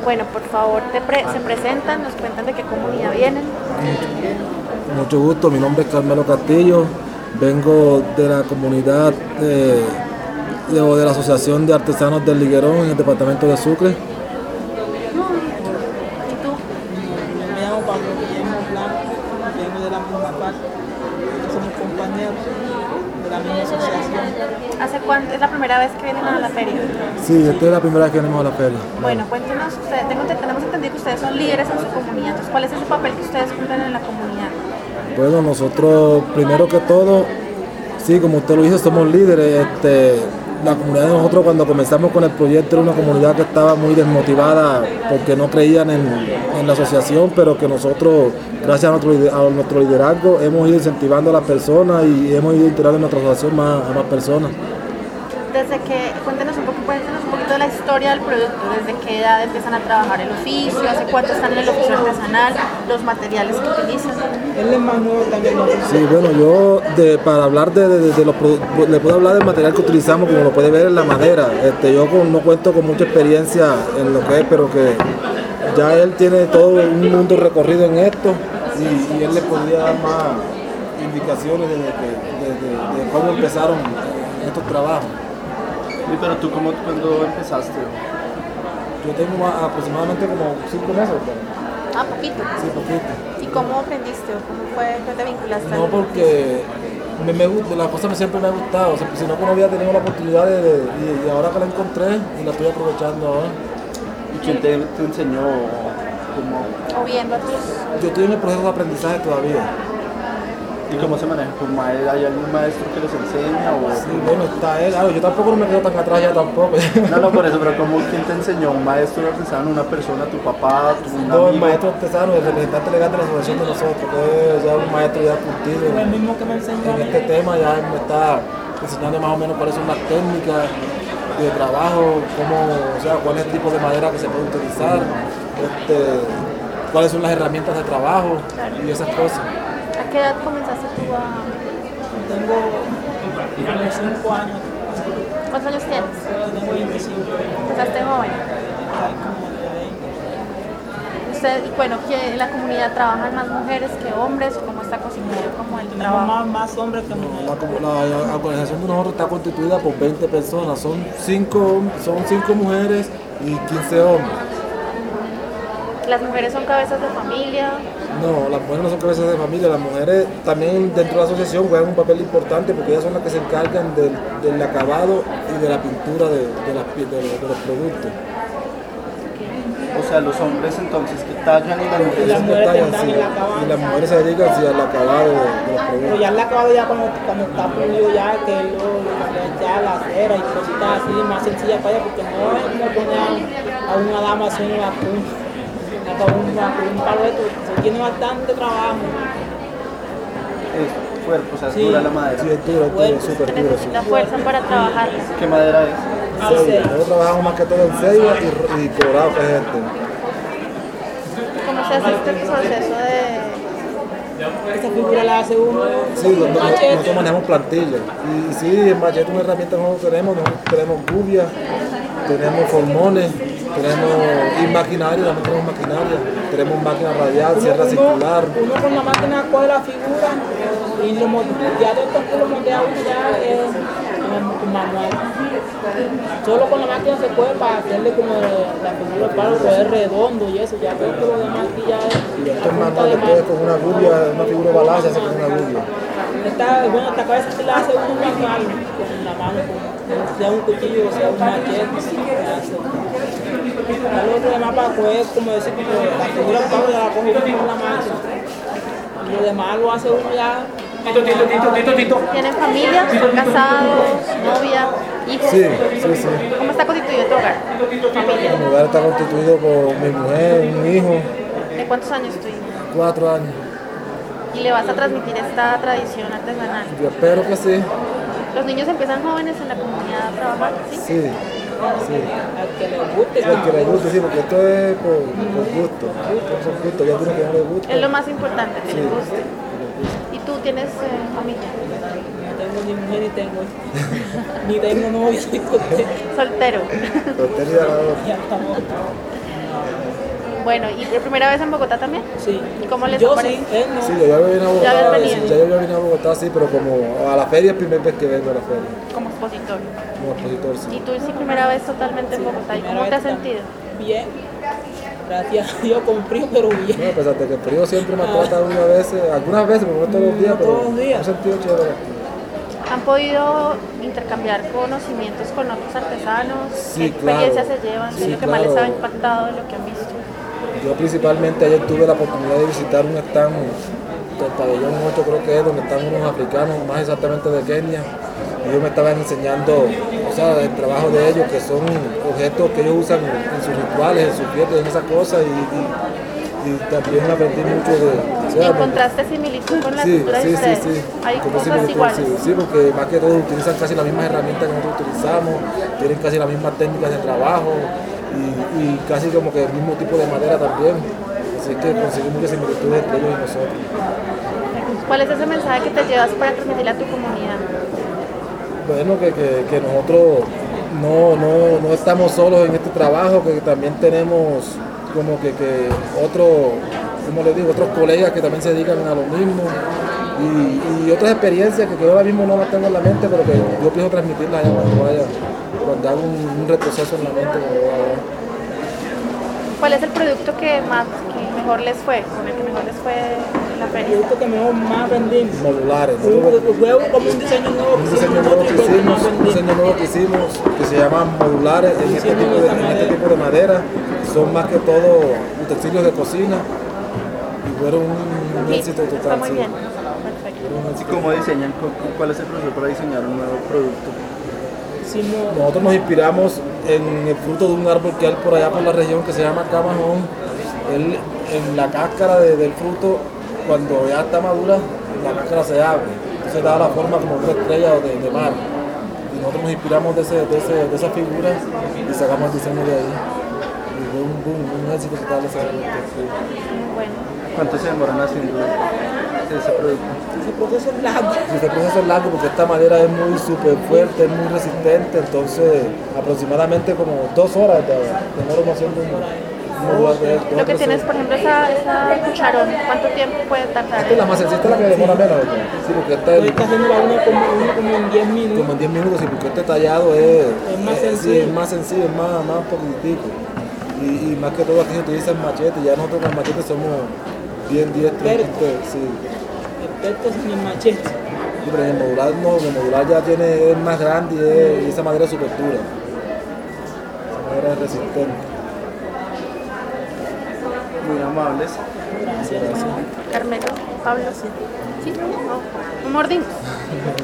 Bueno, por favor, se presentan, nos cuentan de qué comunidad vienen. Mucho gusto, mi nombre es Carmelo Castillo, vengo de la comunidad de la Asociación de Artesanos del Liguerón en el departamento de Sucre. ¿Y tú? Me llamo Pablo Guillermo Blanco, vengo de la misma parte, somos compañeros de la misma asociación. ¿Hace cuánto? ¿Es la primera vez que vienen a la feria? Sí, esta es la primera vez que venimos a la feria. Bueno, cuéntenos, tenemos entendido que ustedes son líderes en su comunidad, entonces, ¿cuál es ese papel que ustedes cumplen en la comunidad? Bueno, nosotros, primero que todo, sí, como usted lo dice, somos líderes. La comunidad de nosotros, cuando comenzamos con el proyecto, era una comunidad que estaba muy desmotivada porque no creían en la asociación, pero que nosotros, gracias a nuestro liderazgo, hemos ido incentivando a las personas y hemos ido integrando en nuestra asociación a más personas. Cuéntenos un poquito de la historia del producto, desde qué edad empiezan a trabajar el oficio, hace cuánto están en el oficio artesanal, los materiales que utilizan. Él es más nuevo también. Sí, bueno, para hablar de los productos, le puedo hablar del material que utilizamos, como lo puede ver en la madera. Yo no cuento con mucha experiencia en lo que es, pero que ya él tiene todo un mundo recorrido en esto y él le podría dar más indicaciones de cómo empezaron estos trabajos. Sí, pero tú, ¿cuándo empezaste? Yo tengo aproximadamente como 5 meses. Ah, poquito. Sí, poquito. ¿Y cómo aprendiste o cómo fue que te vinculaste? No, porque me gusta, la cosa siempre me ha gustado, si no, no había tenido la oportunidad y ahora que la encontré y la estoy aprovechando ahora. ¿Y quién te enseñó? O viendo a tus... Yo estoy en el proceso de aprendizaje todavía. ¿Y cómo se maneja? ¿Hay algún maestro que les enseña? Sí, bueno, está él. Yo tampoco no me quedo tan atrás ya tampoco. No, por eso, pero ¿quién te enseñó? ¿Un maestro artesano, una persona, tu papá, tu amigo? No, el maestro artesano, el representante legal de la asociación de nosotros, que es ya un maestro ya curtido El mismo que me enseñó en este tema, ya él me está enseñando más o menos cuáles son las técnicas de trabajo, cuál es el tipo de madera que se puede utilizar, cuáles son las herramientas de trabajo y esas cosas. ¿A qué edad comenzaste tú a...? Tengo 5 años. ¿Cuántos años tienes? Tengo 25. Empezaste joven. Bueno, que en la comunidad trabajan más mujeres que hombres, ¿cómo está constituido como el trabajo? Tenemos más hombres que mujeres. La organización de nosotros está constituida por 20 personas, son 5 mujeres y 15 hombres. ¿Las mujeres son cabezas de familia? No, las mujeres no son cabezas de familia, las mujeres también dentro de la asociación juegan un papel importante porque ellas son las que se encargan del acabado y de la pintura de los productos. O sea, los hombres entonces que tallan y las mujeres que tallan, sí, y las mujeres se dedican al acabado de los productos. Pero ya el acabado ya cuando está pulido ya, que ya la cera y cositas así más sencillas para ella, porque no es como poner a una dama haciendo una punta. Un palo de esto, se tiene bastante trabajo. Es fuerte, o sea, es Sí, dura la madera. Sí, es dura, súper Se dura. necesita fuerza para trabajar. ¿Qué madera es? Nosotros trabajamos más que todo en ceiba y colorado, que es ¿Cómo se hace este proceso de...? Esa figura la hace uno. Sí, nosotros manejamos plantillas. Y sí, el machete es una herramienta que nosotros tenemos gubia, tenemos formones, tenemos maquinaria, también tenemos maquinaria, tenemos máquina radial, sierra circular. Uno con la máquina cuadra la figura y ya después que lo montea uno ya es manual. Solo con la máquina se puede para hacerle como la figura del palo, poder redondo y eso, ya veo que lo demás aquí ya es. Y esto es manual, después con una gubia, una figura de balaza, se hace con una gubia. Esta cabeza se la hace uno manual, con la mano, sea un cuchillo, sea un machete. El otro demás para coger, como decir, la figura del palo ya la coge uno con la máquina. Y lo demás lo hace uno ya. ¿Tienen familia? ¿Casados? ¿Novia? ¿Hijos? Sí. ¿Cómo está constituido tu hogar? Familia. Mi hogar está constituido por mi mujer, un hijo, ¿De cuántos años tu hijo? 4 años. ¿Y le vas a transmitir esta tradición artesanal? Yo espero que sí. ¿Los niños empiezan jóvenes en la comunidad a trabajar? ¿Sí? Sí. Al que le guste. Al que le guste, sí, porque esto es por gusto. Por gusto, ya tiene que no le gusta. Es lo más importante, que Sí. les guste. ¿Y tú tienes familia? No tengo ni mujer ni tengo novio, soy soltero. Soltero. Soltero y ganador. Ya estamos. Bueno, ¿y por primera vez en Bogotá también? Sí. ¿Y cómo les Yo parece? sí, él no. Sí, yo ya había venido a Ya habías Bogotá, venido. sí, ya yo había venido a Bogotá, sí, pero como a la feria es la primera vez que vengo a la feria, Como expositor. como expositor, sí. ¿Y tú sí primera vez totalmente en Bogotá? ¿Y Primera cómo te has vez sentido? Bien. Gracias a Dios con frío, pero bien. No, a pesar de que el frío siempre me trata algunas veces, pero no todos los días, No pero todos los días. me he sentido chévere. ¿Han podido intercambiar conocimientos con otros artesanos? Sí, ¿Qué experiencias claro. se llevan? ¿Qué Sí, es lo que más les ha claro. impactado de lo que han visto? Yo principalmente ayer tuve la oportunidad de visitar un stand del pabellón 8, creo que es, donde están unos africanos, más exactamente de Kenia. Ellos me estaban enseñando, o sea, el trabajo de ellos, que son objetos que ellos usan en sus rituales, en sus fiestas, en esas cosas, y también aprendí mucho de... o sea, ¿Encontraste similitud con la Sí, cultura de sí, ustedes? sí, sí. ¿Hay Como cosas similitud, iguales? sí, sí, porque más que todo utilizan casi las mismas herramientas que nosotros utilizamos, tienen casi las mismas técnicas de trabajo y casi como que el mismo tipo de madera también. Así que conseguí muchas similitudes entre ellos y nosotros. ¿Cuál es ese mensaje que te llevas para transmitirle a tu comunidad? Bueno, que nosotros no estamos solos en este trabajo, que también tenemos como que otros, como les digo, otros colegas que también se dedican a lo mismo y otras experiencias que yo ahora mismo no las tengo en la mente, pero que yo pienso transmitirlas allá cuando hago un retroceso en la mente. ¿Cuál es el producto que mejor les fue, con el que mejor les fue en la El feria? producto que mejor más vendimos. Modulares. Fue como un diseño nuevo Un que diseño hicimos nuevo que nosotros y fue el que más hicimos, un vendimos. diseño nuevo que hicimos que se llama modulares en este tipo de madera. Son más que todo utensilios de cocina y fueron un Sí, éxito total. está muy sí. bien. Perfecto. Fueron un ¿Y éxito. cómo diseñan? ¿Cuál es el proceso para diseñar un nuevo producto? Hicimos Nosotros nos inspiramos en el fruto de un árbol que hay por allá por la región que se llama camajón. En la cáscara del fruto, cuando ya está madura, la cáscara se abre. Entonces da la forma como una estrella de mar. Y nosotros nos inspiramos de esa figura y sacamos el diseño de ahí. Y fue un boom, un éxito total ese producto. Sí. Muy bueno. ¿Cuánto se demoran haciendo ese producto? ese proceso es largo. Sí, este proceso es largo porque esta madera es muy súper fuerte, es muy resistente, entonces aproximadamente como 2 horas demoramos haciendo un modular de esto. Lo que tienes, por ejemplo, esa cucharón, ¿cuánto tiempo puede tardar? Esta es la más sencilla, esta es la que demora menos. Sí, porque esta Hoy está haciendo uno como en 10 minutos. como en 10 minutos, sí, porque este tallado es más sí, sencillo. es más sencillo, es más poquitico. Y más que todo aquí se utiliza el machete, ya nosotros con el machete somos bien diestros. Expertos. Sí. Expertos en el machete. Sí, pero en el modular no, el modular ya es más grande y esa madera es súper dura. Esa madera es resistente. Muy amables. Gracias. Carmelo, Pablo, sí. ¿Sí? No. ¿Un mordimos?